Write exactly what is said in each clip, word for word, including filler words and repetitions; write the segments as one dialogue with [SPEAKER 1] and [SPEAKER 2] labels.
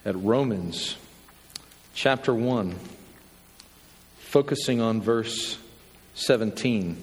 [SPEAKER 1] at Romans chapter one, focusing on verse seventeen.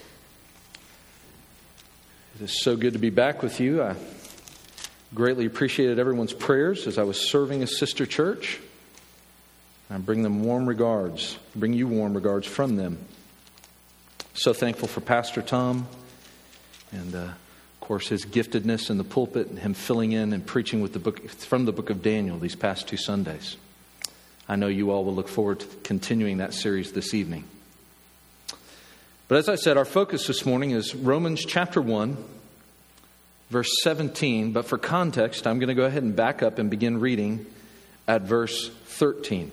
[SPEAKER 1] It is so good to be back with you. I greatly appreciated everyone's prayers as I was serving a sister church. I bring them warm regards, bring you warm regards from them. So thankful for Pastor Tom and, uh, of course, his giftedness in the pulpit and him filling in and preaching with the book from the book of Daniel these past two Sundays. I know you all will look forward to continuing that series this evening. But as I said, our focus this morning is Romans chapter one, verse seventeen. But for context, I'm going to go ahead and back up and begin reading at verse thirteen.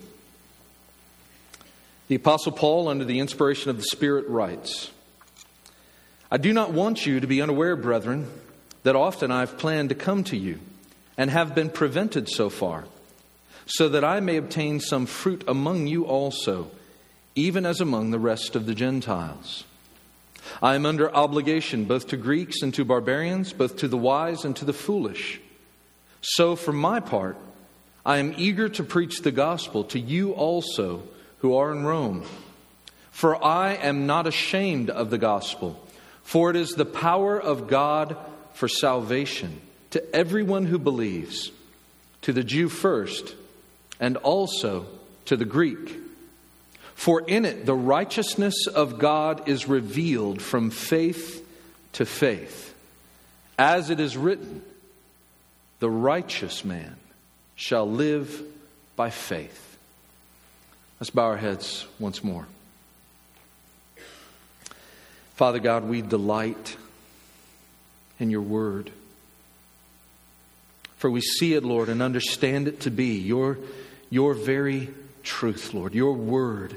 [SPEAKER 1] The Apostle Paul, under the inspiration of the Spirit, writes, I do not want you to be unaware, brethren, that often I have planned to come to you and have been prevented so far, so that I may obtain some fruit among you also, even as among the rest of the Gentiles. I am under obligation both to Greeks and to barbarians, both to the wise and to the foolish. So for my part, I am eager to preach the gospel to you also who are in Rome. For I am not ashamed of the gospel, for it is the power of God for salvation to everyone who believes, to the Jew first, and also to the Greek. For in it the righteousness of God is revealed from faith to faith. As it is written, the righteous man shall live by faith. Let's bow our heads once more. Father God, we delight in your word. For we see it, Lord, and understand it to be your, your very truth, Lord, your word.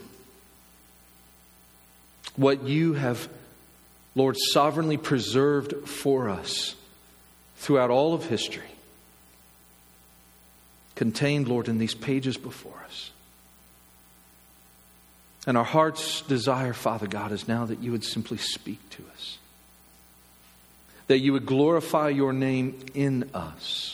[SPEAKER 1] What you have, Lord, sovereignly preserved for us throughout all of history, contained, Lord, in these pages before us. And our heart's desire, Father God, is now that you would simply speak to us. That you would glorify your name in us.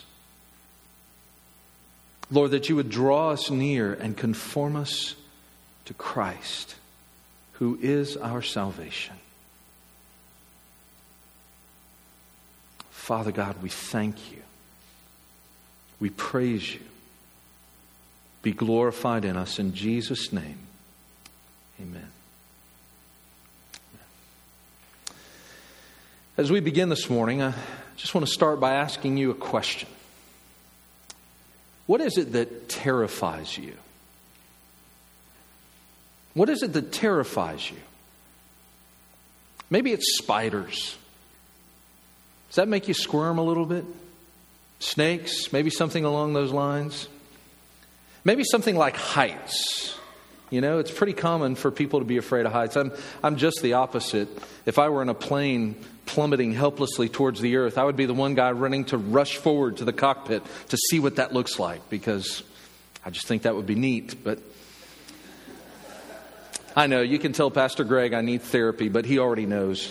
[SPEAKER 1] Lord, that you would draw us near and conform us to Christ, who is our salvation. Father God, we thank you. We praise you. Be glorified in us in Jesus' name. Amen. As we begin this morning, I just want to start by asking you a question. What is it that terrifies you? What is it that terrifies you? Maybe it's spiders. Does that make you squirm a little bit? Snakes, maybe something along those lines. Maybe something like heights. You know, it's pretty common for people to be afraid of heights. I'm I'm just the opposite. If I were in a plane plummeting helplessly towards the earth, I would be the one guy running to rush forward to the cockpit to see what that looks like, because I just think that would be neat. But I know, you can tell Pastor Greg I need therapy, but he already knows.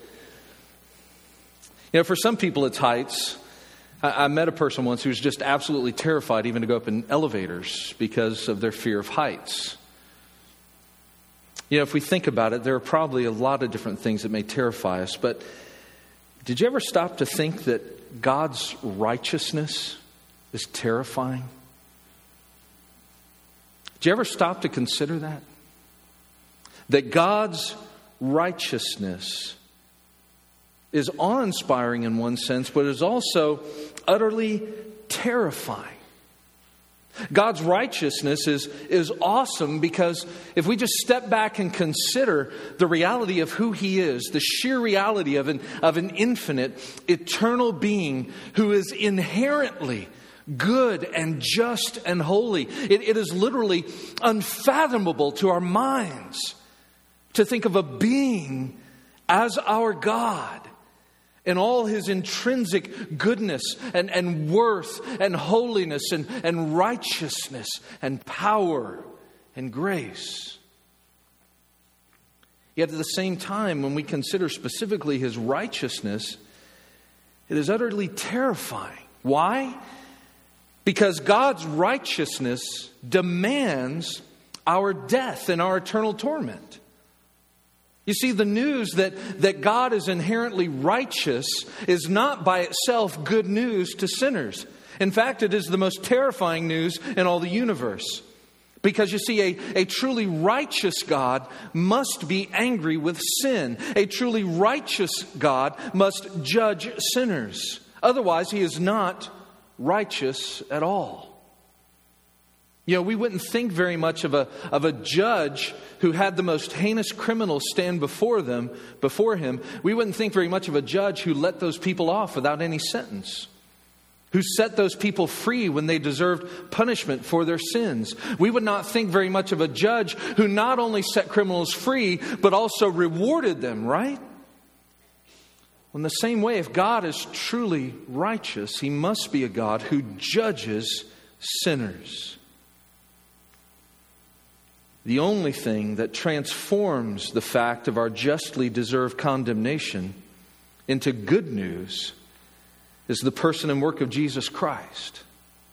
[SPEAKER 1] You know, for some people it's heights. I, I met a person once who was just absolutely terrified even to go up in elevators because of their fear of heights. You know, if we think about it, there are probably a lot of different things that may terrify us. But did you ever stop to think that God's righteousness is terrifying? Did you ever stop to consider that? That God's righteousness is awe-inspiring in one sense, but is also utterly terrifying. God's righteousness is, is awesome because if we just step back and consider the reality of who He is, the sheer reality of an, of an infinite, eternal being who is inherently good and just and holy, it, it is literally unfathomable to our minds to think of a being as our God in all His intrinsic goodness and, and worth and holiness and, and righteousness and power and grace. Yet at the same time, when we consider specifically His righteousness, it is utterly terrifying. Why? Because God's righteousness demands our death and our eternal torment. You see, the news that, that God is inherently righteous is not by itself good news to sinners. In fact, it is the most terrifying news in all the universe. Because you see, a, a truly righteous God must be angry with sin. A truly righteous God must judge sinners. Otherwise, he is not righteous at all. You know, we wouldn't think very much of a of a judge who had the most heinous criminals stand before them, before him. We wouldn't think very much of a judge who let those people off without any sentence, who set those people free when they deserved punishment for their sins. We would not think very much of a judge who not only set criminals free, but also rewarded them, right? In the same way, if God is truly righteous, he must be a God who judges sinners. The only thing that transforms the fact of our justly deserved condemnation into good news is the person and work of Jesus Christ.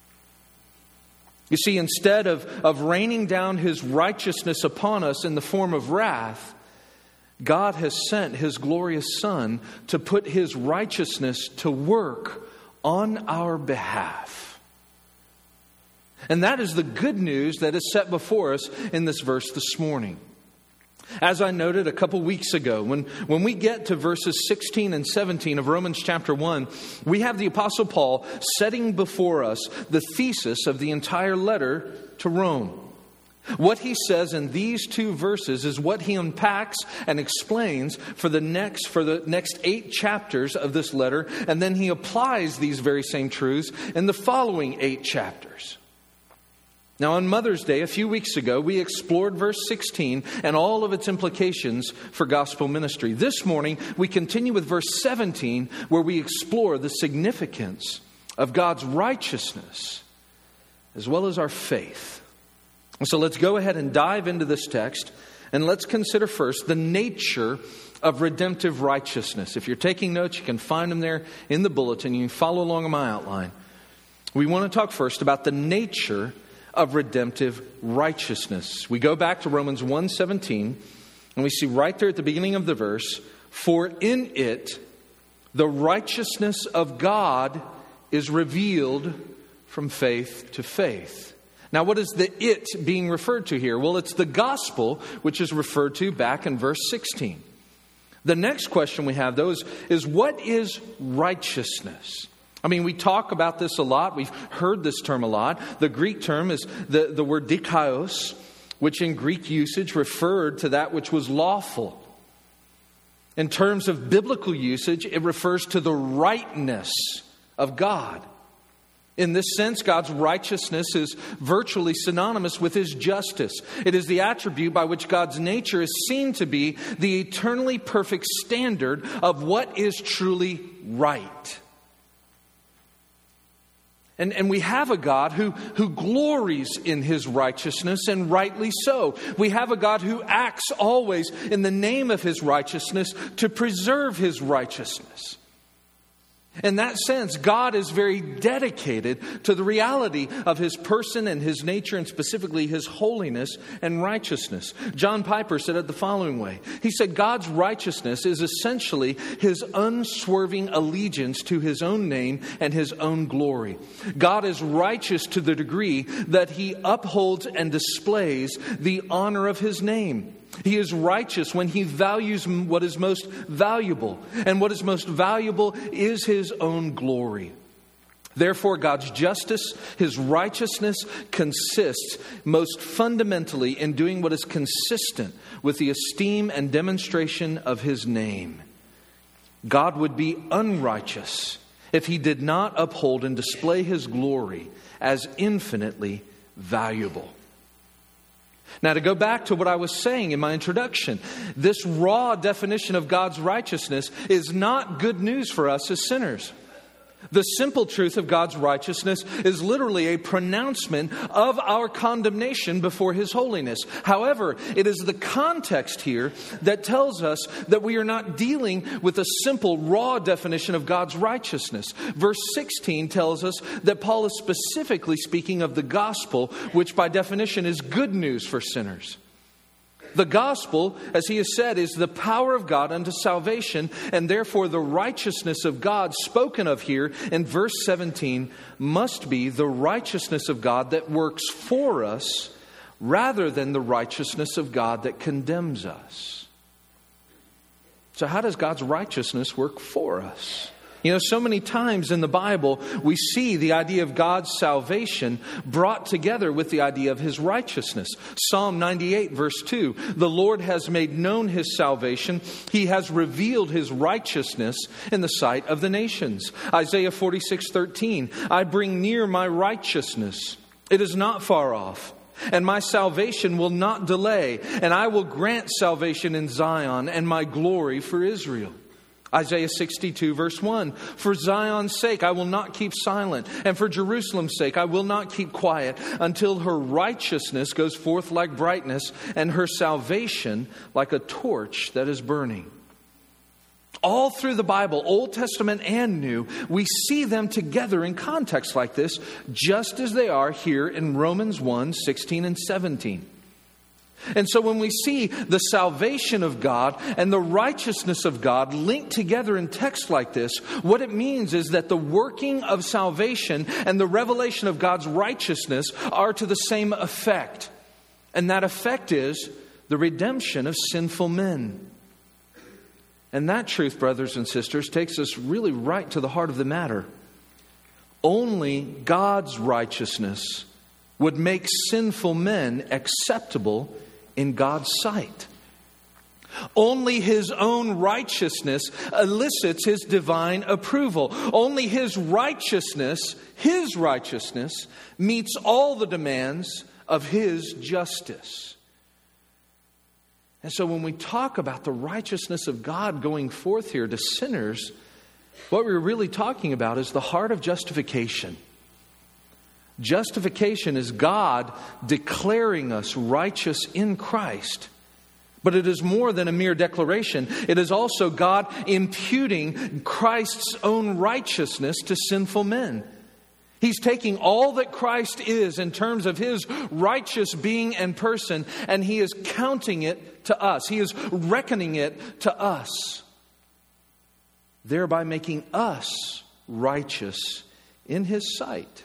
[SPEAKER 1] You see, instead of, of raining down his righteousness upon us in the form of wrath, God has sent his glorious Son to put his righteousness to work on our behalf. And that is the good news that is set before us in this verse this morning. As I noted a couple weeks ago, when, when we get to verses sixteen and seventeen of Romans chapter one, we have the Apostle Paul setting before us the thesis of the entire letter to Rome. What he says in these two verses is what he unpacks and explains for the next for the next eight chapters of this letter, and then he applies these very same truths in the following eight chapters. Now, on Mother's Day, a few weeks ago, we explored verse sixteen and all of its implications for gospel ministry. This morning, we continue with verse seventeen, where we explore the significance of God's righteousness as well as our faith. So let's go ahead and dive into this text, and let's consider first the nature of redemptive righteousness. If you're taking notes, you can find them there in the bulletin. You can follow along in my outline. We want to talk first about the nature of redemptive righteousness. We go back to Romans one seventeen, and we see right there at the beginning of the verse, "For in it the righteousness of God is revealed from faith to faith." Now, what is the "it" being referred to here? Well, it's the gospel, which is referred to back in verse sixteen. The next question we have, though, is, is what is righteousness? I mean, we talk about this a lot. We've heard this term a lot. The Greek term is the, the word dikaios, which in Greek usage referred to that which was lawful. In terms of biblical usage, it refers to the rightness of God. In this sense, God's righteousness is virtually synonymous with his justice. It is the attribute by which God's nature is seen to be the eternally perfect standard of what is truly right. And, and we have a God who, who glories in his righteousness, and rightly so. We have a God who acts always in the name of his righteousness to preserve his righteousness. In that sense, God is very dedicated to the reality of his person and his nature, and specifically his holiness and righteousness. John Piper said it the following way. He said, God's righteousness is essentially his unswerving allegiance to his own name and his own glory. God is righteous to the degree that he upholds and displays the honor of his name. He is righteous when he values what is most valuable. And what is most valuable is his own glory. Therefore, God's justice, his righteousness, consists most fundamentally in doing what is consistent with the esteem and demonstration of his name. God would be unrighteous if he did not uphold and display his glory as infinitely valuable. Now, to go back to what I was saying in my introduction, this raw definition of God's righteousness is not good news for us as sinners. The simple truth of God's righteousness is literally a pronouncement of our condemnation before His holiness. However, it is the context here that tells us that we are not dealing with a simple, raw definition of God's righteousness. Verse sixteen tells us that Paul is specifically speaking of the gospel, which by definition is good news for sinners. The gospel, as he has said, is the power of God unto salvation, and therefore the righteousness of God spoken of here in verse seventeen must be the righteousness of God that works for us rather than the righteousness of God that condemns us. So how does God's righteousness work for us? You know, so many times in the Bible, we see the idea of God's salvation brought together with the idea of His righteousness. Psalm ninety-eight, verse two, the Lord has made known His salvation. He has revealed His righteousness in the sight of the nations. Isaiah forty-six, thirteen, I bring near my righteousness. It is not far off. And my salvation will not delay. And I will grant salvation in Zion and my glory for Israel. Isaiah sixty-two, verse one, for Zion's sake I will not keep silent, and for Jerusalem's sake I will not keep quiet, until her righteousness goes forth like brightness, and her salvation like a torch that is burning. All through the Bible, Old Testament and New, we see them together in context like this, just as they are here in Romans one, sixteen and seventeen. And so when we see the salvation of God and the righteousness of God linked together in text like this, what it means is that the working of salvation and the revelation of God's righteousness are to the same effect. And that effect is the redemption of sinful men. And that truth, brothers and sisters, takes us really right to the heart of the matter. Only God's righteousness would make sinful men acceptable in God's sight. Only His own righteousness elicits His divine approval. Only His righteousness, His righteousness, meets all the demands of His justice. And so when we talk about the righteousness of God going forth here to sinners, what we're really talking about is the heart of justification. Justification is God declaring us righteous in Christ. But it is more than a mere declaration. It is also God imputing Christ's own righteousness to sinful men. He's taking all that Christ is in terms of His righteous being and person, and He is counting it to us. He is reckoning it to us, thereby making us righteous in His sight.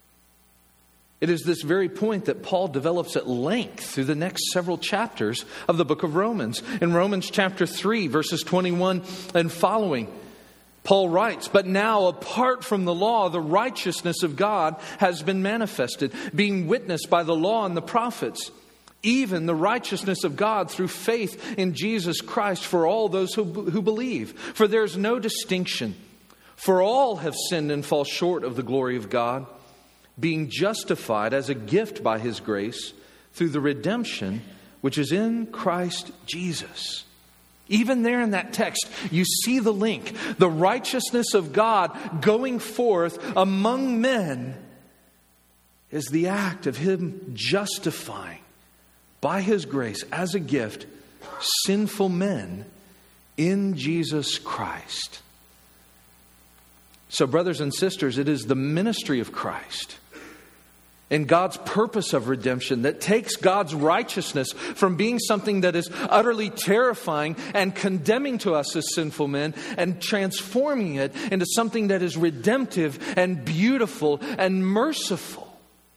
[SPEAKER 1] It is this very point that Paul develops at length through the next several chapters of the book of Romans. In Romans chapter three, verses twenty-one and following, Paul writes, but now apart from the law, the righteousness of God has been manifested, being witnessed by the law and the prophets, even the righteousness of God through faith in Jesus Christ for all those who, who believe. For there is no distinction, for all have sinned and fall short of the glory of God, being justified as a gift by His grace through the redemption which is in Christ Jesus. Even there in that text, you see the link. The righteousness of God going forth among men is the act of Him justifying by His grace as a gift sinful men in Jesus Christ. So, brothers and sisters, it is the ministry of Christ and God's purpose of redemption that takes God's righteousness from being something that is utterly terrifying and condemning to us as sinful men and transforming it into something that is redemptive and beautiful and merciful.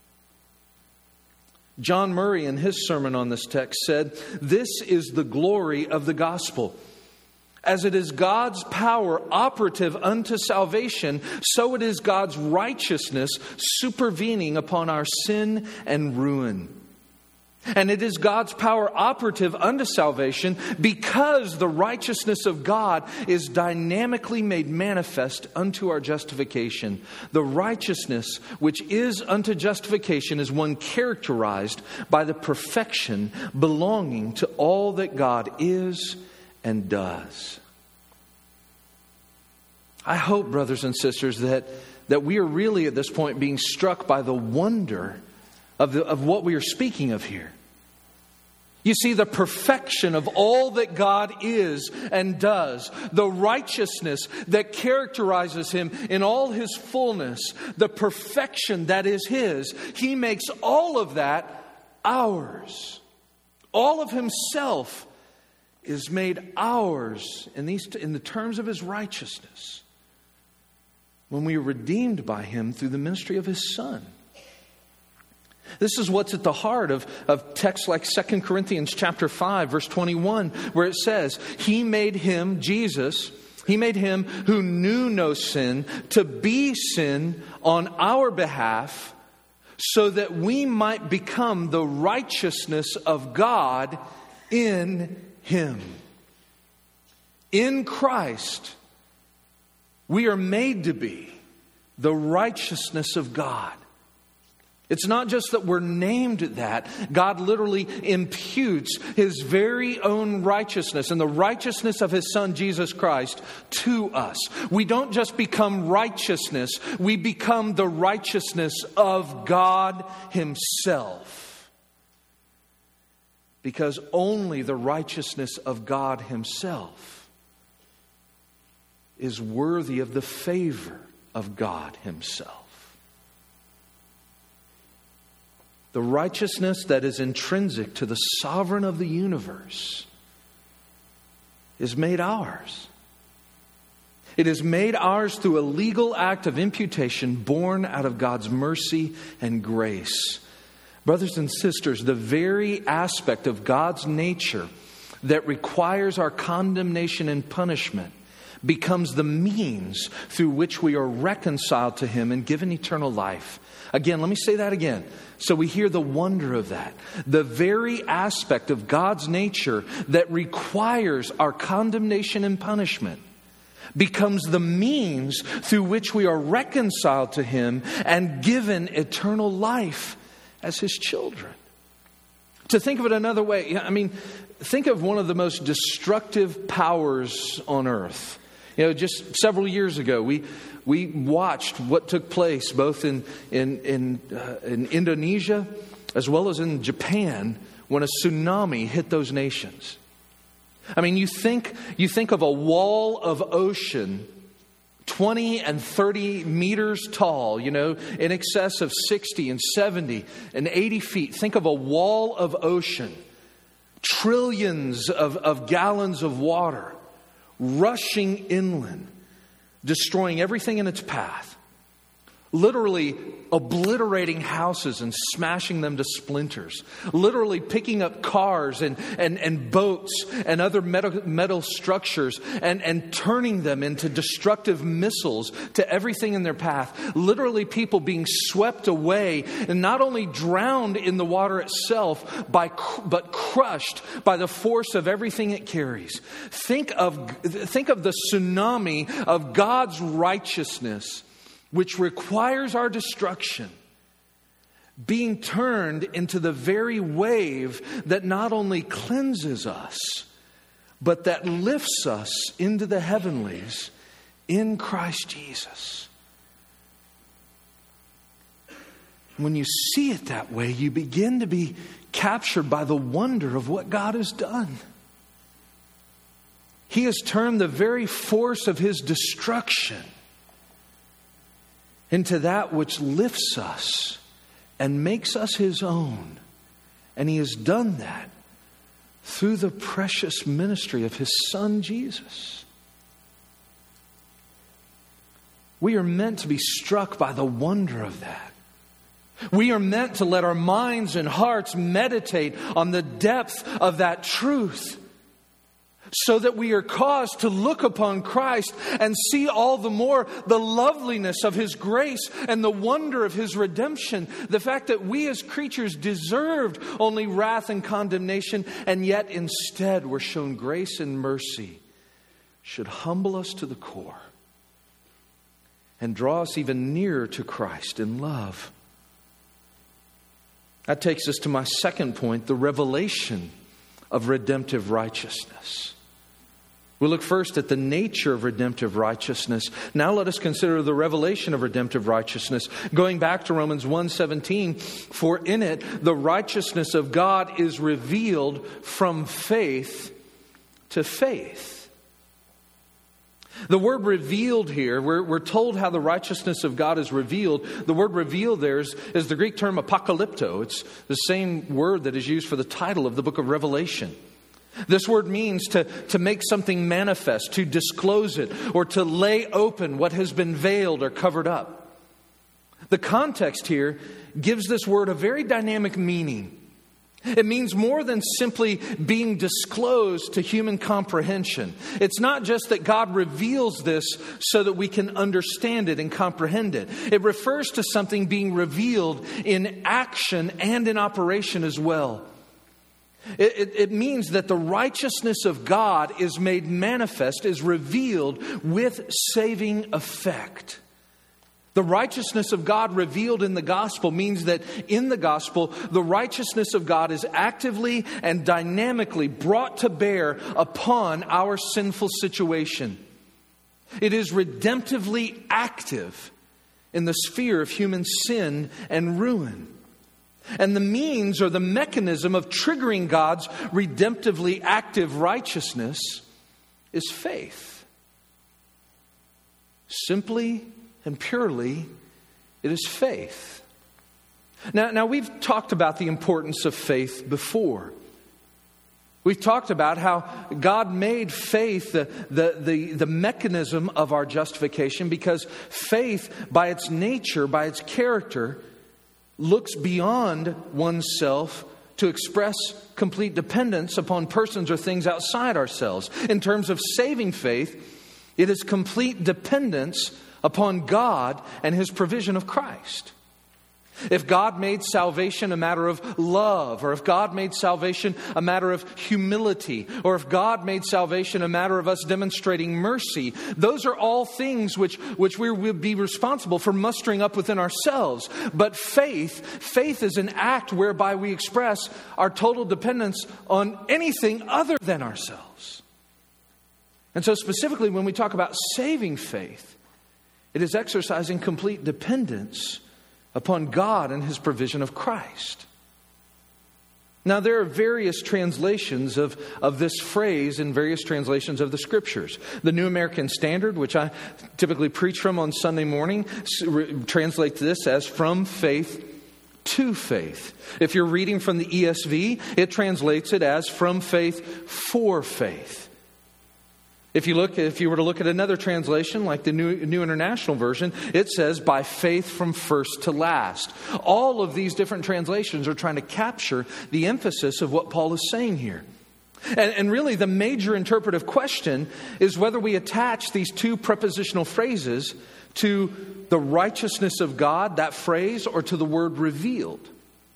[SPEAKER 1] John Murray, in his sermon on this text, said, "This is the glory of the gospel. As it is God's power operative unto salvation, so it is God's righteousness supervening upon our sin and ruin. And it is God's power operative unto salvation because the righteousness of God is dynamically made manifest unto our justification. The righteousness which is unto justification is one characterized by the perfection belonging to all that God is and does." I hope, brothers and sisters, that, that we are really at this point being struck by the wonder of, the, of what we are speaking of here. You see, the perfection of all that God is and does, the righteousness that characterizes Him in all His fullness, the perfection that is His, He makes all of that ours. All of Himself is made ours in these in the terms of His righteousness when we are redeemed by Him through the ministry of His Son. This is what's at the heart of, of texts like Second Corinthians chapter five, verse twenty-one, where it says, He made Him, Jesus, He made Him who knew no sin to be sin on our behalf, so that we might become the righteousness of God in Him. In Christ, we are made to be the righteousness of God. It's not just that we're named that. God literally imputes His very own righteousness and the righteousness of His Son, Jesus Christ, to us. We don't just become righteousness. We become the righteousness of God Himself. Because only the righteousness of God Himself is worthy of the favor of God Himself. The righteousness that is intrinsic to the sovereign of the universe is made ours. It is made ours through a legal act of imputation born out of God's mercy and grace. Brothers and sisters, the very aspect of God's nature that requires our condemnation and punishment becomes the means through which we are reconciled to Him and given eternal life. Again, let me say that again, so we hear the wonder of that. The very aspect of God's nature that requires our condemnation and punishment becomes the means through which we are reconciled to Him and given eternal life as His children. To think of it another way, I mean, think of one of the most destructive powers on earth. You know, just several years ago, we we watched what took place both in in in, uh, in Indonesia as well as in Japan when a tsunami hit those nations. I mean, you think you think of a wall of ocean, twenty and thirty meters tall, you know, in excess of sixty and seventy and eighty feet. Think of a wall of ocean, trillions of, of gallons of water rushing inland, destroying everything in its path, literally obliterating houses and smashing them to splinters, literally picking up cars and, and, and boats and other metal, metal structures and, and turning them into destructive missiles to everything in their path. Literally people being swept away and not only drowned in the water itself, by, but crushed by the force of everything it carries. Think of, think of the tsunami of God's righteousness, which requires our destruction, being turned into the very wave that not only cleanses us, but that lifts us into the heavenlies in Christ Jesus. When you see it that way, you begin to be captured by the wonder of what God has done. He has turned the very force of His destruction into that which lifts us and makes us His own. And He has done that through the precious ministry of His Son, Jesus. We are meant to be struck by the wonder of that. We are meant to let our minds and hearts meditate on the depth of that truth, so that we are caused to look upon Christ and see all the more the loveliness of His grace and the wonder of His redemption. The fact that we as creatures deserved only wrath and condemnation, and yet instead were shown grace and mercy, should humble us to the core and draw us even nearer to Christ in love. That takes us to my second point, the revelation of redemptive righteousness, We look first at the nature of redemptive righteousness. Now let us consider the revelation of redemptive righteousness. Going back to Romans one seventeen, for in it the righteousness of God is revealed from faith to faith. The word revealed here, we're, we're told how the righteousness of God is revealed. The word revealed there is, is the Greek term apocalypto. It's the same word that is used for the title of the book of Revelation. This word means to, to make something manifest, to disclose it, or to lay open what has been veiled or covered up. The context here gives this word a very dynamic meaning. It means more than simply being disclosed to human comprehension. It's not just that God reveals this so that we can understand it and comprehend it. It refers to something being revealed in action and in operation as well. It, it, it means that the righteousness of God is made manifest, is revealed with saving effect. The righteousness of God revealed in the gospel means that in the gospel, the righteousness of God is actively and dynamically brought to bear upon our sinful situation. It is redemptively active in the sphere of human sin and ruin. And the means or the mechanism of triggering God's redemptively active righteousness is faith. Simply and purely, it is faith. Now, now we've talked about the importance of faith before. We've talked about how God made faith the, the, the, the mechanism of our justification, because faith, by its nature, by its character, looks beyond oneself to express complete dependence upon persons or things outside ourselves. In terms of saving faith, it is complete dependence upon God and His provision of Christ. If God made salvation a matter of love, or if God made salvation a matter of humility, or if God made salvation a matter of us demonstrating mercy, those are all things which, which we will be responsible for mustering up within ourselves. But faith, faith is an act whereby we express our total dependence on anything other than ourselves. And so specifically when we talk about saving faith, it is exercising complete dependence upon God and His provision of Christ. Now, there are various translations of, of this phrase in various translations of the Scriptures. The New American Standard, which I typically preach from on Sunday morning, translates this as from faith to faith. If you're reading from the E S V, it translates it as from faith for faith. If you look, if you were to look at another translation, like the New, New International Version, it says, by faith from first to last. All of these different translations are trying to capture the emphasis of what Paul is saying here. And, and really, the major interpretive question is whether we attach these two prepositional phrases to the righteousness of God, that phrase, or to the word revealed.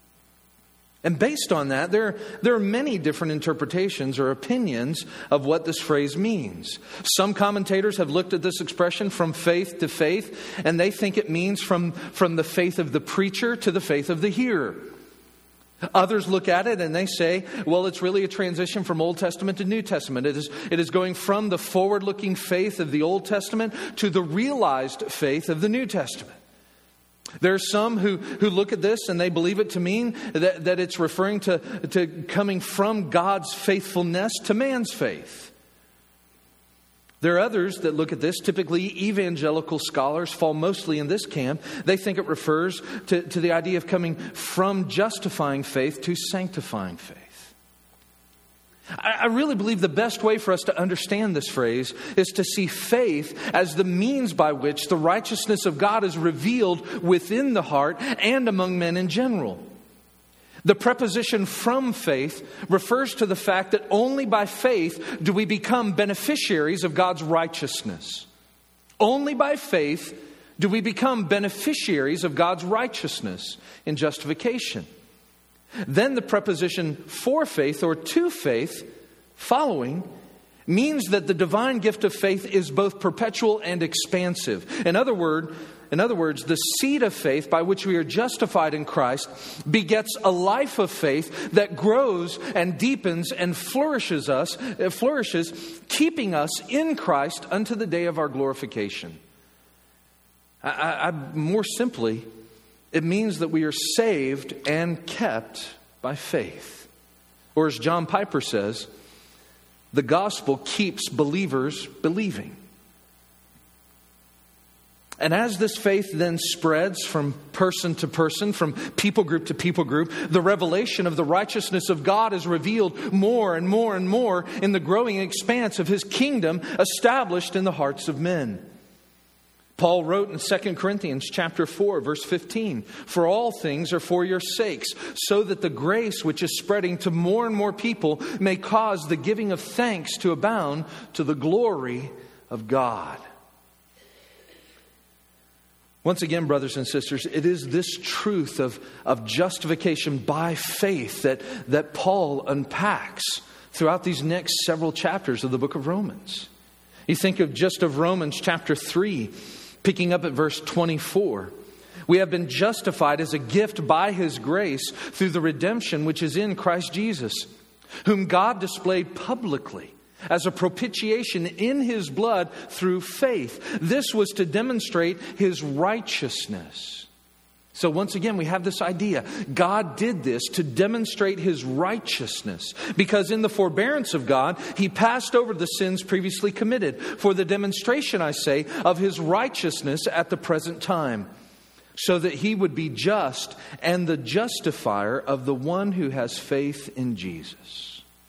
[SPEAKER 1] And based on that, there, there are many different interpretations or opinions of what this phrase means. Some commentators have looked at this expression from faith to faith, and they think it means from, from the faith of the preacher to the faith of the hearer. Others look at it and they say, well, it's really a transition from Old Testament to New Testament. It is, it is going from the forward-looking faith of the Old Testament to the realized faith of the New Testament. There are some who, who look at this and they believe it to mean that, that it's referring to, to coming from God's faithfulness to man's faith. There are others that look at this, typically evangelical scholars fall mostly in this camp. They think it refers to, to the idea of coming from justifying faith to sanctifying faith. I really believe the best way for us to understand this phrase is to see faith as the means by which the righteousness of God is revealed within the heart and among men in general. The preposition from faith refers to the fact that only by faith do we become beneficiaries of God's righteousness. Only by faith do we become beneficiaries of God's righteousness in justification. Then the preposition for faith or to faith following means that the divine gift of faith is both perpetual and expansive. In other word, in other words, the seed of faith by which we are justified in Christ begets a life of faith that grows and deepens and flourishes us, flourishes, keeping us in Christ unto the day of our glorification. I, I, more simply, it means that we are saved and kept by faith. Or as John Piper says, the gospel keeps believers believing. And as this faith then spreads from person to person, from people group to people group, the revelation of the righteousness of God is revealed more and more and more in the growing expanse of His kingdom established in the hearts of men. Paul wrote in Second Corinthians chapter four, verse fifteen, "For all things are for your sakes, so that the grace which is spreading to more and more people may cause the giving of thanks to abound to the glory of God." Once again, brothers and sisters, it is this truth of, of justification by faith that, that Paul unpacks throughout these next several chapters of the book of Romans. You think of just of Romans chapter three, picking up at verse twenty-four. "We have been justified as a gift by His grace through the redemption which is in Christ Jesus, whom God displayed publicly as a propitiation in His blood through faith. This was to demonstrate His righteousness." So once again, we have this idea. God did this to demonstrate His righteousness, because in the forbearance of God, He passed over the sins previously committed for the demonstration, I say, of His righteousness at the present time, so that He would be just and the justifier of the one who has faith in Jesus.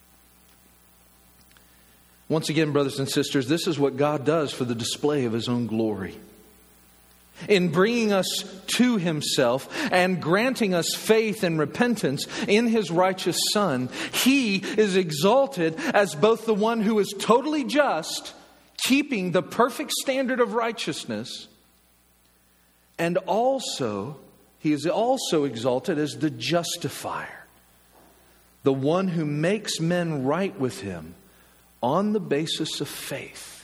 [SPEAKER 1] Once again, brothers and sisters, this is what God does for the display of His own glory. In bringing us to Himself and granting us faith and repentance in His righteous Son, He is exalted as both the one who is totally just, keeping the perfect standard of righteousness, and also, He is also exalted as the justifier, the one who makes men right with Him on the basis of faith.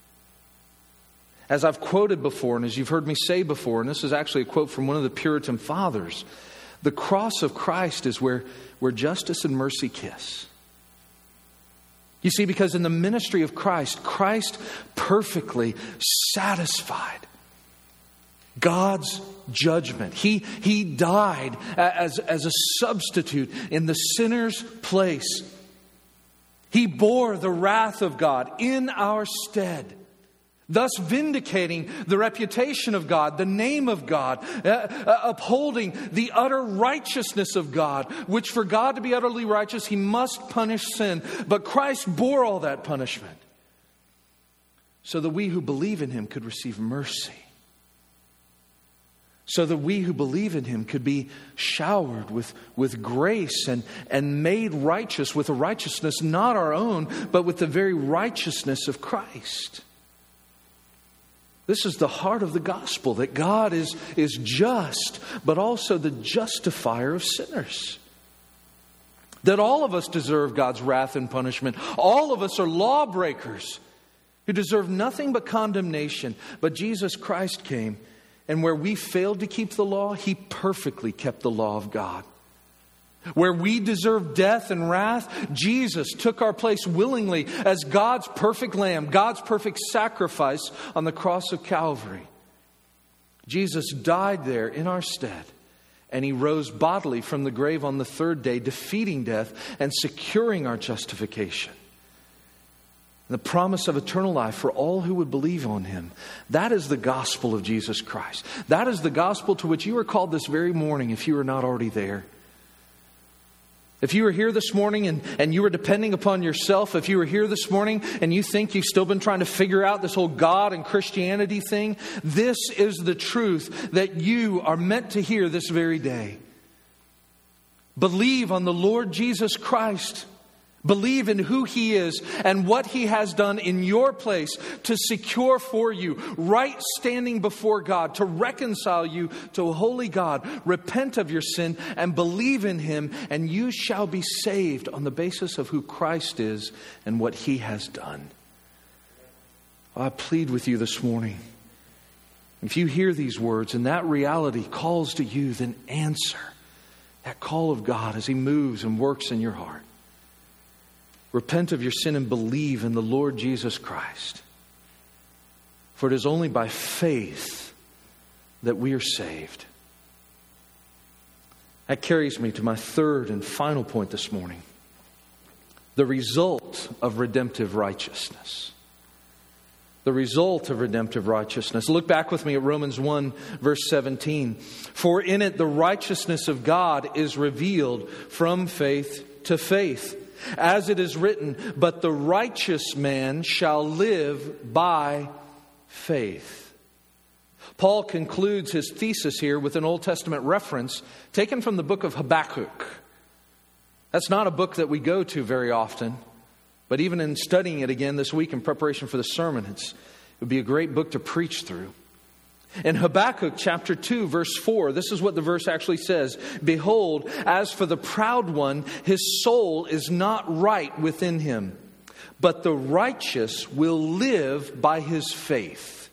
[SPEAKER 1] As I've quoted before, and as you've heard me say before, and this is actually a quote from one of the Puritan fathers, the cross of Christ is where, where justice and mercy kiss. You see, because in the ministry of Christ, Christ perfectly satisfied God's judgment. He, he died as, as a substitute in the sinner's place. He bore the wrath of God in our stead, thus vindicating the reputation of God, the name of God, uh, uh, upholding the utter righteousness of God, which for God to be utterly righteous, He must punish sin. But Christ bore all that punishment so that we who believe in Him could receive mercy. So that we who believe in Him could be showered with, with grace and, and made righteous with a righteousness not our own, but with the very righteousness of Christ. This is the heart of the gospel, that God is, is just, but also the justifier of sinners. That all of us deserve God's wrath and punishment. All of us are lawbreakers who deserve nothing but condemnation. But Jesus Christ came, and where we failed to keep the law, He perfectly kept the law of God. Where we deserve death and wrath, Jesus took our place willingly as God's perfect lamb, God's perfect sacrifice on the cross of Calvary. Jesus died there in our stead, and He rose bodily from the grave on the third day, defeating death and securing our justification. The promise of eternal life for all who would believe on Him. That is the gospel of Jesus Christ. That is the gospel to which you are called this very morning, if you are not already there. If you were here this morning and, and you were depending upon yourself, if you were here this morning and you think you've still been trying to figure out this whole God and Christianity thing, this is the truth that you are meant to hear this very day. Believe on the Lord Jesus Christ. Believe in who He is and what He has done in your place to secure for you right standing before God, to reconcile you to a holy God. Repent of your sin and believe in Him, and you shall be saved on the basis of who Christ is and what He has done. I plead with you this morning. If you hear these words and that reality calls to you, then answer that call of God as He moves and works in your heart. Repent of your sin and believe in the Lord Jesus Christ. For it is only by faith that we are saved. That carries me to my third and final point this morning. The result of redemptive righteousness. The result of redemptive righteousness. Look back with me at Romans one, verse seventeen. For in it the righteousness of God is revealed from faith to faith. As it is written, but the righteous man shall live by faith. Paul concludes his thesis here with an Old Testament reference taken from the book of Habakkuk. That's not a book that we go to very often, but even in studying it again this week in preparation for the sermon, it's, it would be a great book to preach through. In Habakkuk chapter two, verse four, this is what the verse actually says. Behold, as for the proud one, his soul is not right within him, but the righteous will live by his faith.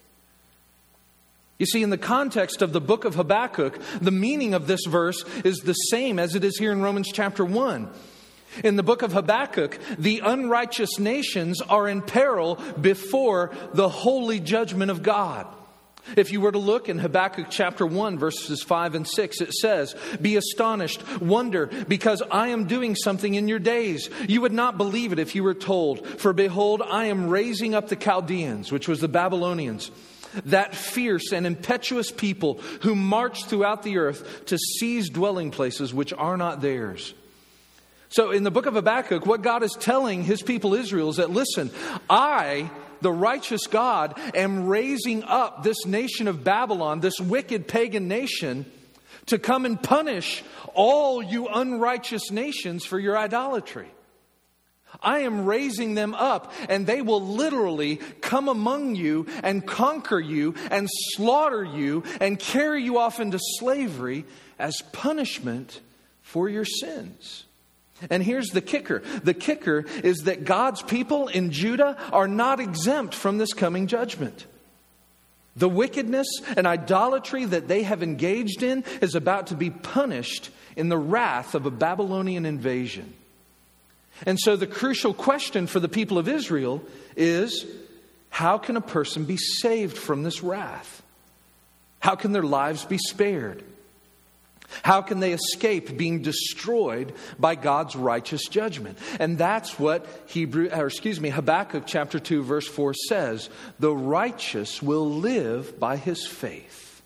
[SPEAKER 1] You see, in the context of the book of Habakkuk, the meaning of this verse is the same as it is here in Romans chapter one. In the book of Habakkuk, the unrighteous nations are in peril before the holy judgment of God. If you were to look in Habakkuk chapter one, verses five and six, it says, be astonished, wonder, because I am doing something in your days. You would not believe it if you were told. For behold, I am raising up the Chaldeans, which was the Babylonians, that fierce and impetuous people who march throughout the earth to seize dwelling places which are not theirs. So in the book of Habakkuk, what God is telling His people Israel is that, listen, I, the righteous God, am raising up this nation of Babylon, this wicked pagan nation, to come and punish all you unrighteous nations for your idolatry. I am raising them up, and they will literally come among you and conquer you and slaughter you and carry you off into slavery as punishment for your sins. And here's the kicker. The kicker is that God's people in Judah are not exempt from this coming judgment. The wickedness and idolatry that they have engaged in is about to be punished in the wrath of a Babylonian invasion. And so the crucial question for the people of Israel is, how can a person be saved from this wrath? How can their lives be spared? How can they escape being destroyed by God's righteous judgment? And that's what Hebrew, or excuse me, Habakkuk chapter two, verse four says. The righteous will live by his faith.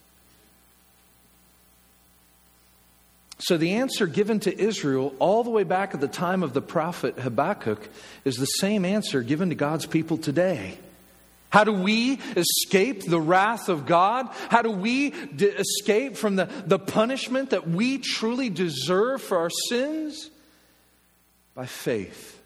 [SPEAKER 1] So the answer given to Israel all the way back at the time of the prophet Habakkuk is the same answer given to God's people today. How do we escape the wrath of God? How do we d- escape from the, the punishment that we truly deserve for our sins? By faith.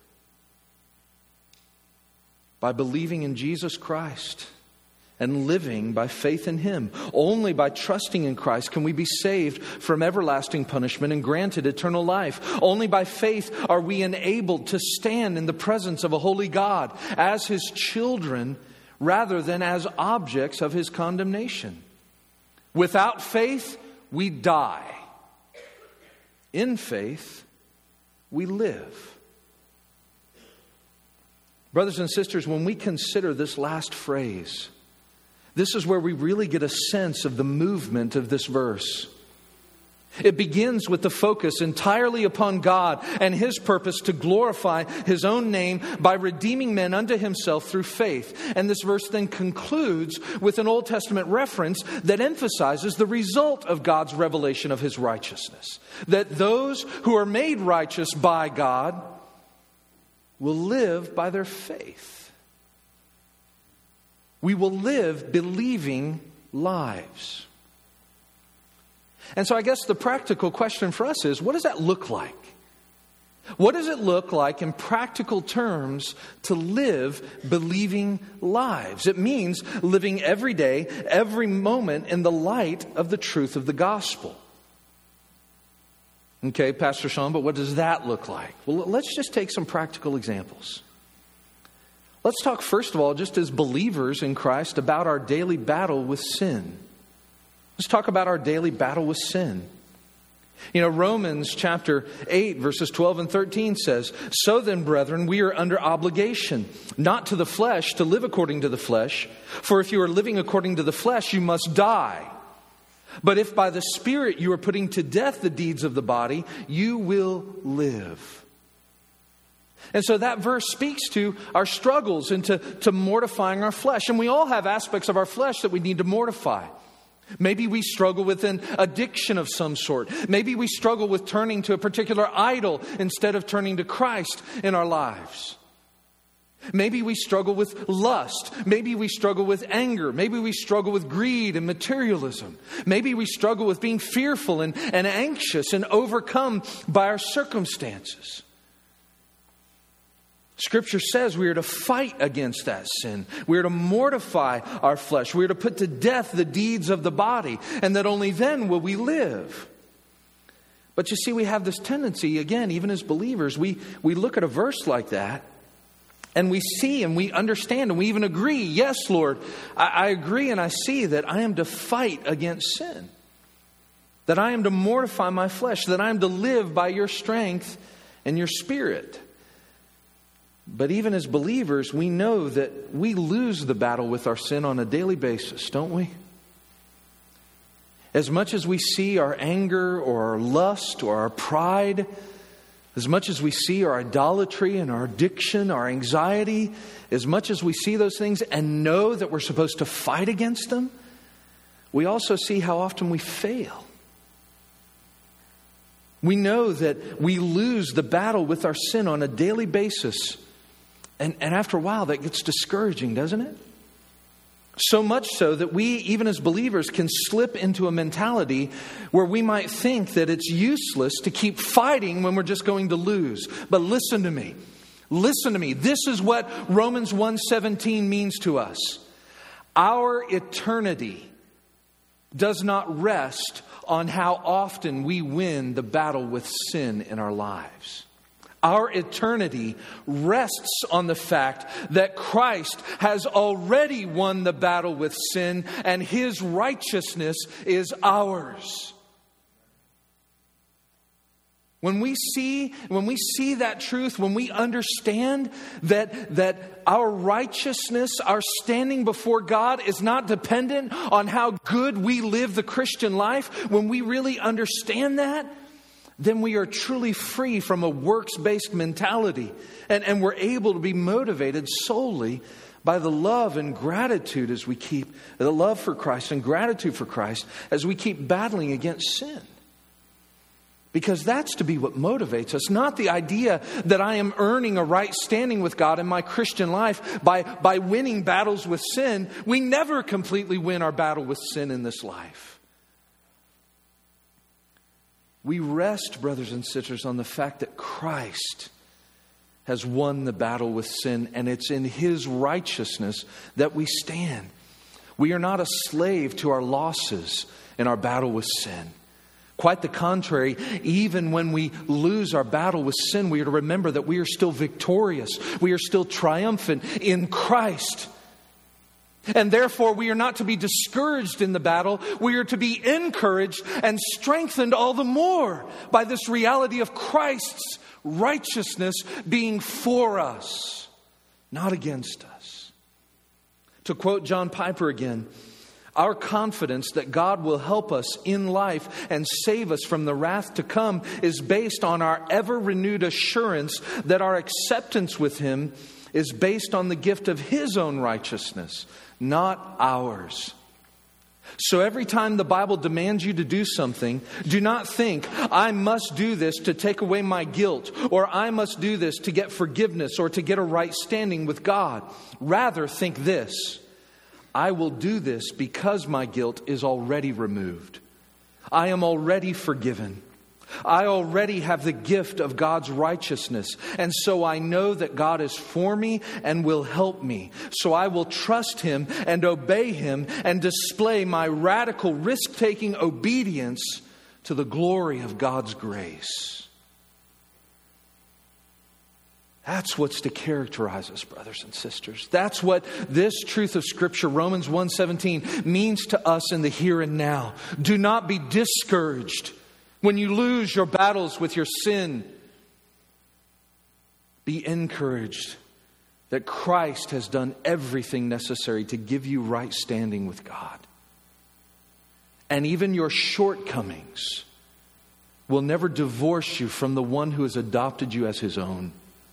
[SPEAKER 1] By believing in Jesus Christ and living by faith in Him. Only by trusting in Christ can we be saved from everlasting punishment and granted eternal life. Only by faith are we enabled to stand in the presence of a holy God as His children, rather than as objects of His condemnation. Without faith, we die. In faith, we live. Brothers and sisters, when we consider this last phrase, this is where we really get a sense of the movement of this verse. It begins with the focus entirely upon God and His purpose to glorify His own name by redeeming men unto Himself through faith. And this verse then concludes with an Old Testament reference that emphasizes the result of God's revelation of His righteousness. That those who are made righteous by God will live by their faith. We will live believing lives. And so I guess the practical question for us is, what does that look like? What does it look like in practical terms to live believing lives? It means living every day, every moment in the light of the truth of the gospel. Okay, Pastor Sean, but what does that look like? Well, let's just take some practical examples. Let's talk first of all, just as believers in Christ, about our daily battle with sin. Let's talk about our daily battle with sin. You know, Romans chapter eight, verses twelve and thirteen says, "So then, brethren, we are under obligation, not to the flesh, to live according to the flesh. For if you are living according to the flesh, you must die. But if by the Spirit you are putting to death the deeds of the body, you will live." And so that verse speaks to our struggles and to, to mortifying our flesh. And we all have aspects of our flesh that we need to mortify. Maybe we struggle with an addiction of some sort. Maybe we struggle with turning to a particular idol instead of turning to Christ in our lives. Maybe we struggle with lust. Maybe we struggle with anger. Maybe we struggle with greed and materialism. Maybe we struggle with being fearful and, and anxious and overcome by our circumstances. Scripture says we are to fight against that sin. We are to mortify our flesh. We are to put to death the deeds of the body, and that only then will we live. But you see, we have this tendency, again, even as believers, we, we look at a verse like that, and we see and we understand and we even agree, yes, Lord, I, I agree and I see that I am to fight against sin. That I am to mortify my flesh. That I am to live by your strength and your Spirit. But even as believers, we know that we lose the battle with our sin on a daily basis, don't we? As much as we see our anger or our lust or our pride, as much as we see our idolatry and our addiction, our anxiety, as much as we see those things and know that we're supposed to fight against them, we also see how often we fail. We know that we lose the battle with our sin on a daily basis. And, and after a while, that gets discouraging, doesn't it? So much so that we, even as believers, can slip into a mentality where we might think that it's useless to keep fighting when we're just going to lose. But listen to me. Listen to me. This is what Romans one seventeen means to us. Our eternity does not rest on how often we win the battle with sin in our lives. Our eternity rests on the fact that Christ has already won the battle with sin and His righteousness is ours. When we see, when we see that truth, when we understand that, that our righteousness, our standing before God is not dependent on how good we live the Christian life, when we really understand that, then we are truly free from a works-based mentality. And, and we're able to be motivated solely by the love and gratitude as we keep, the love for Christ and gratitude for Christ as we keep battling against sin. Because that's to be what motivates us, not the idea that I am earning a right standing with God in my Christian life by, by winning battles with sin. We never completely win our battle with sin in this life. We rest, brothers and sisters, on the fact that Christ has won the battle with sin, and it's in His righteousness that we stand. We are not a slave to our losses in our battle with sin. Quite the contrary, even when we lose our battle with sin, we are to remember that we are still victorious. We are still triumphant in Christ. And therefore, we are not to be discouraged in the battle. We are to be encouraged and strengthened all the more by this reality of Christ's righteousness being for us, not against us. To quote John Piper again, our confidence that God will help us in life and save us from the wrath to come is based on our ever-renewed assurance that our acceptance with Him is based on the gift of His own righteousness, not ours. So every time the Bible demands you to do something, do not think, I must do this to take away my guilt, or I must do this to get forgiveness or to get a right standing with God. Rather, think this, I will do this because my guilt is already removed. I am already forgiven. I already have the gift of God's righteousness, and so I know that God is for me and will help me. So I will trust Him and obey Him and display my radical risk-taking obedience to the glory of God's grace. That's what's to characterize us, brothers and sisters. That's what this truth of Scripture, Romans one seventeen, means to us in the here and now. Do not be discouraged when you lose your battles with your sin. Be encouraged that Christ has done everything necessary to give you right standing with God. And even your shortcomings will never divorce you from the one who has adopted you as His own.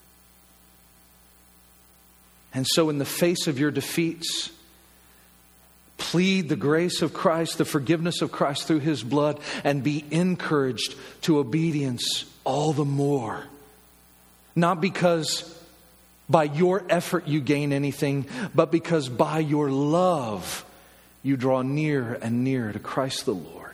[SPEAKER 1] And so in the face of your defeats, plead the grace of Christ, the forgiveness of Christ through His blood, and be encouraged to obedience all the more. Not because by your effort you gain anything, but because by your love you draw near and near to Christ the Lord.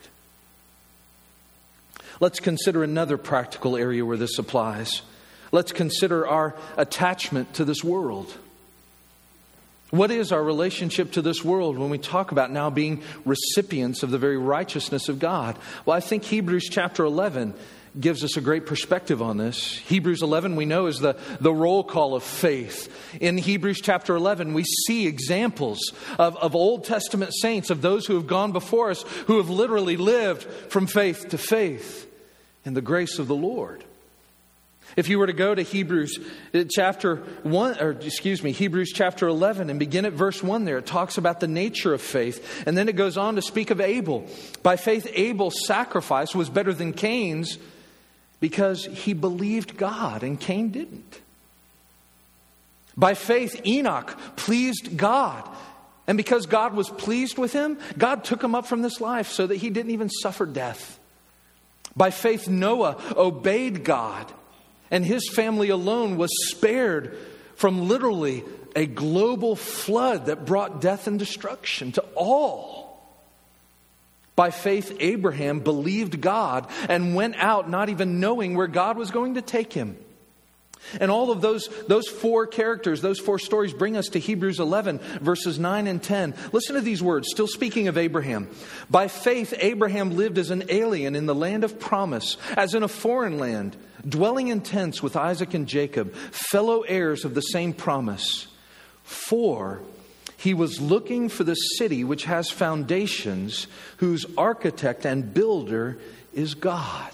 [SPEAKER 1] Let's consider another practical area where this applies. Let's consider our attachment to this world. What is our relationship to this world when we talk about now being recipients of the very righteousness of God? Well, I think Hebrews chapter eleven gives us a great perspective on this. Hebrews eleven, we know, is the, the roll call of faith. In Hebrews chapter eleven, we see examples of, of Old Testament saints, of those who have gone before us, who have literally lived from faith to faith in the grace of the Lord. If you were to go to Hebrews chapter one, or excuse me, Hebrews chapter eleven and begin at verse one there, it talks about the nature of faith. And then it goes on to speak of Abel. By faith, Abel's sacrifice was better than Cain's because he believed God and Cain didn't. By faith, Enoch pleased God. And because God was pleased with him, God took him up from this life so that he didn't even suffer death. By faith, Noah obeyed God. And his family alone was spared from literally a global flood that brought death and destruction to all. By faith, Abraham believed God and went out not even knowing where God was going to take him. And all of those, those four characters, those four stories bring us to Hebrews eleven, verses nine and ten. Listen to these words, still speaking of Abraham. By faith, Abraham lived as an alien in the land of promise, as in a foreign land, dwelling in tents with Isaac and Jacob, fellow heirs of the same promise. For he was looking for the city which has foundations, whose architect and builder is God.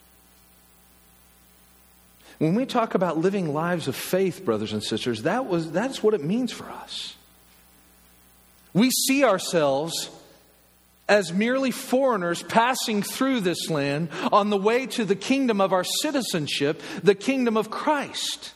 [SPEAKER 1] When we talk about living lives of faith, brothers and sisters, that was that's what it means for us. We see ourselves as merely foreigners passing through this land on the way to the kingdom of our citizenship, the kingdom of Christ.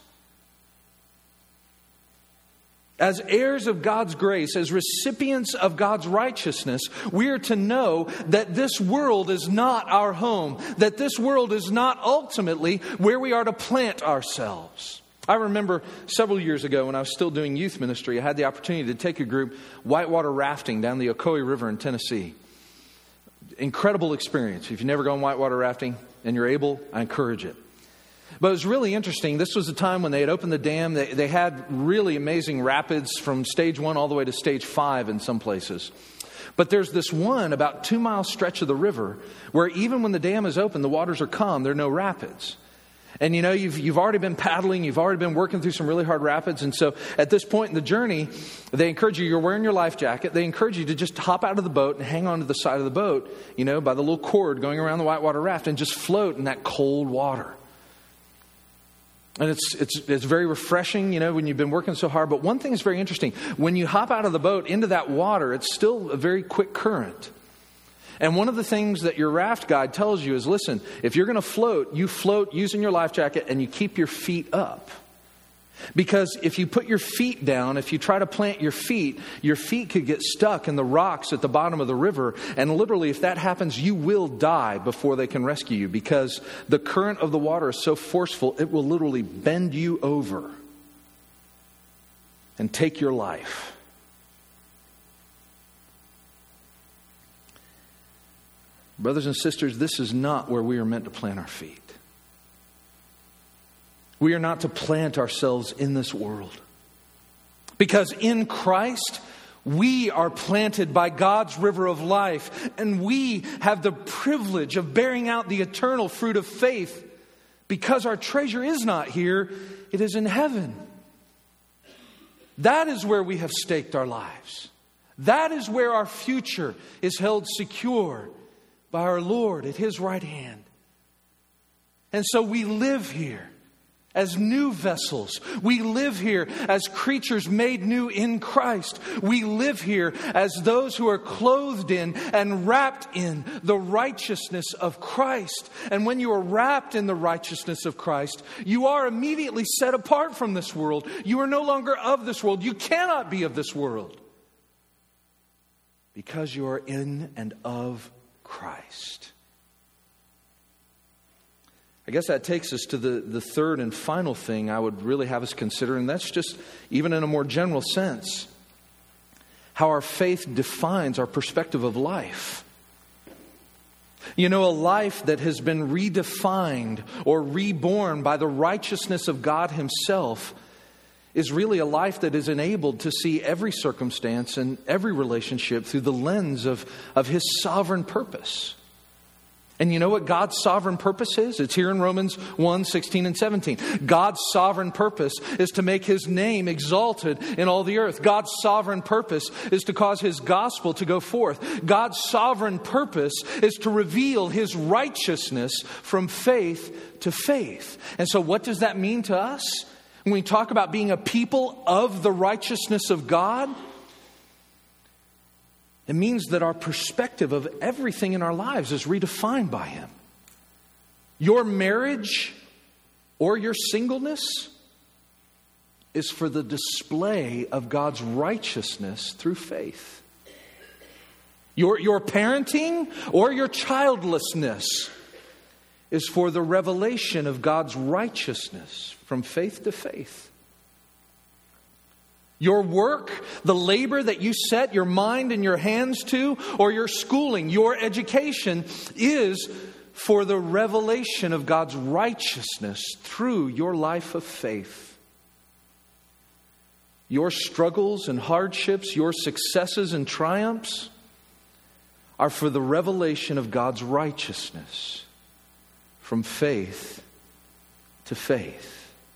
[SPEAKER 1] As heirs of God's grace, as recipients of God's righteousness, we are to know that this world is not our home, that this world is not ultimately where we are to plant ourselves. I remember several years ago when I was still doing youth ministry, I had the opportunity to take a group whitewater rafting down the Ocoee River in Tennessee. Incredible experience. If you've never gone whitewater rafting and you're able, I encourage it. But it was really interesting. This was a time when they had opened the dam. They, they had really amazing rapids from stage one all the way to stage five in some places. But there's this one about two mile stretch of the river where even when the dam is open, the waters are calm. There are no rapids. And you know, you've, you've already been paddling. You've already been working through some really hard rapids. And so at this point in the journey, they encourage you, you're wearing your life jacket. They encourage you to just hop out of the boat and hang on to the side of the boat, you know, by the little cord going around the whitewater raft and just float in that cold water. And it's it's it's very refreshing, you know, when you've been working so hard. But one thing is very interesting. When you hop out of the boat into that water, it's still a very quick current. And one of the things that your raft guide tells you is, listen, if you're going to float, you float using your life jacket and you keep your feet up. Because if you put your feet down, if you try to plant your feet, your feet could get stuck in the rocks at the bottom of the river. And literally, if that happens, you will die before they can rescue you. Because the current of the water is so forceful, it will literally bend you over and take your life. Brothers and sisters, this is not where we are meant to plant our feet. We are not to plant ourselves in this world. Because in Christ, we are planted by God's river of life. And we have the privilege of bearing out the eternal fruit of faith Because our treasure is not here, it is in heaven. That is where we have staked our lives. That is where our future is held secure by our Lord at His right hand. And so we live here as new vessels. We live here as creatures made new in Christ. We live here as those who are clothed in and wrapped in the righteousness of Christ. And when you are wrapped in the righteousness of Christ, you are immediately set apart from this world. You are no longer of this world. You cannot be of this world because you are in and of Christ. I guess that takes us to the, the third and final thing I would really have us consider, and that's just, even in a more general sense, how our faith defines our perspective of life. You know, a life that has been redefined or reborn by the righteousness of God Himself is really a life that is enabled to see every circumstance and every relationship through the lens of, of His sovereign purpose. And you know what God's sovereign purpose is? It's here in Romans one, sixteen and seventeen. God's sovereign purpose is to make His name exalted in all the earth. God's sovereign purpose is to cause His gospel to go forth. God's sovereign purpose is to reveal His righteousness from faith to faith. And so what does that mean to us? When we talk about being a people of the righteousness of God, it means that our perspective of everything in our lives is redefined by Him. Your marriage or your singleness is for the display of God's righteousness through faith. Your, your parenting or your childlessness is for the revelation of God's righteousness from faith to faith. Your work, the labor that you set your mind and your hands to, or your schooling, your education, is for the revelation of God's righteousness through your life of faith. Your struggles and hardships, your successes and triumphs are for the revelation of God's righteousness from faith to faith.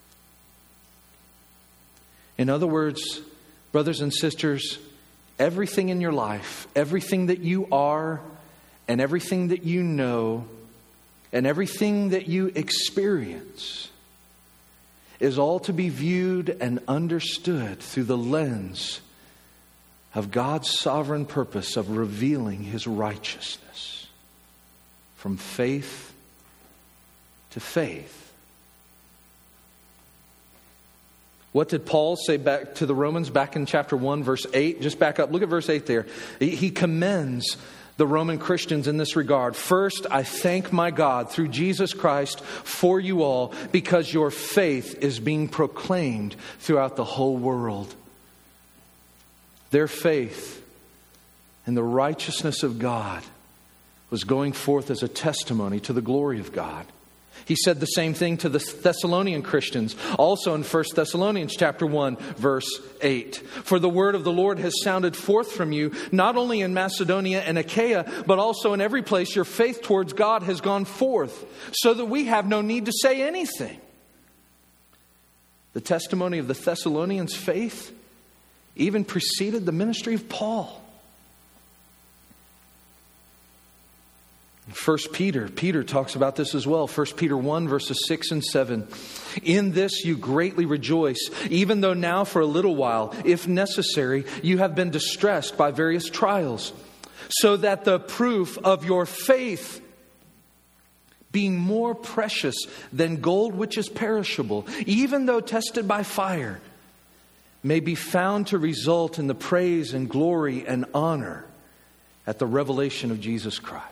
[SPEAKER 1] In other words, brothers and sisters, everything in your life, everything that you are, and everything that you know, and everything that you experience is all to be viewed and understood through the lens of God's sovereign purpose of revealing His righteousness from faith to faith. What did Paul say back to the Romans back in chapter one, verse eight? Just back up. Look at verse eight there. He commends the Roman Christians in this regard. First, I thank my God through Jesus Christ for you all, because your faith is being proclaimed throughout the whole world. Their faith in the righteousness of God was going forth as a testimony to the glory of God. He said the same thing to the Thessalonian Christians, also in First Thessalonians chapter one, verse eight. For the word of the Lord has sounded forth from you, not only in Macedonia and Achaia, but also in every place your faith towards God has gone forth, so that we have no need to say anything. The testimony of the Thessalonians' faith even preceded the ministry of Paul. First Peter, Peter talks about this as well. First Peter one, verses six and seven. In this you greatly rejoice, even though now for a little while, if necessary, you have been distressed by various trials, so that the proof of your faith, being more precious than gold which is perishable, even though tested by fire, may be found to result in the praise and glory and honor at the revelation of Jesus Christ.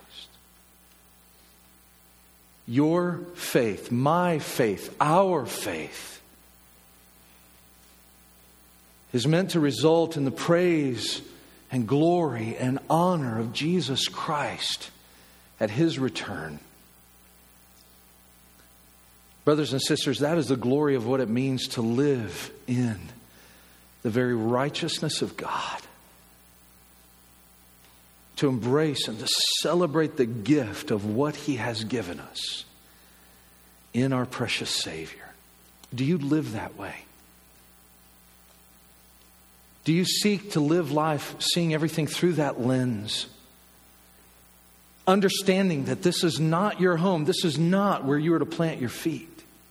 [SPEAKER 1] Your faith, my faith, our faith is meant to result in the praise and glory and honor of Jesus Christ at His return. Brothers and sisters, that is the glory of what it means to live in the very righteousness of God. To embrace and to celebrate the gift of what He has given us. in our precious Savior. Do you live that way? Do you seek to live life seeing everything through that lens? Understanding that this is not your home. This is not where you are to plant your feet.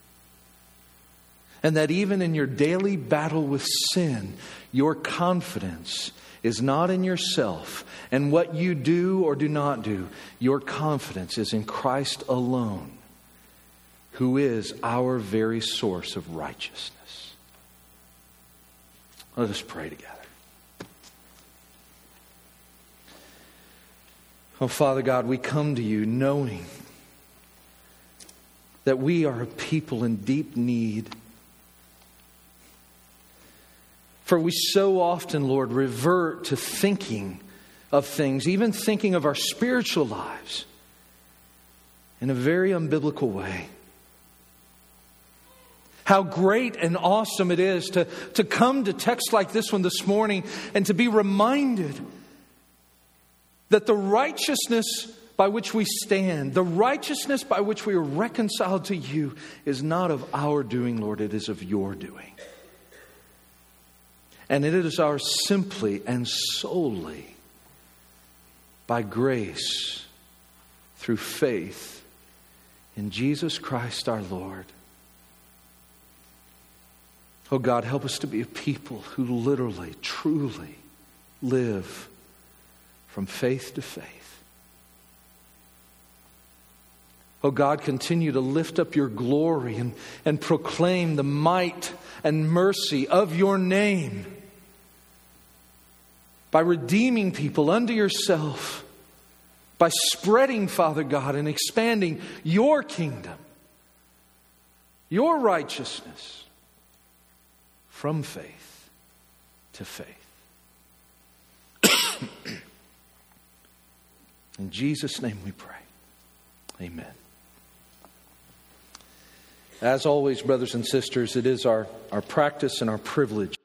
[SPEAKER 1] And that even in your daily battle with sin, your confidence is not in yourself and what you do or do not do. Your confidence is in Christ alone, who is our very source of righteousness. Let us pray together. Oh, Father God, we come to you knowing that we are a people in deep need. For we so often, Lord, revert to thinking of things, even thinking of our spiritual lives, in a very unbiblical way. How great and awesome it is to, to come to texts like this one this morning and to be reminded that the righteousness by which we stand, the righteousness by which we are reconciled to you, is not of our doing, Lord, it is of your doing. And it is ours simply and solely by grace through faith in Jesus Christ our Lord. Oh God, help us to be a people who literally, truly live from faith to faith. Oh God, continue to lift up your glory and, and proclaim the might and mercy of your name by redeeming people unto yourself, by spreading, Father God, and expanding your kingdom, your righteousness from faith to faith. In Jesus' name we pray. Amen. As always, brothers and sisters, it is our, our practice and our privilege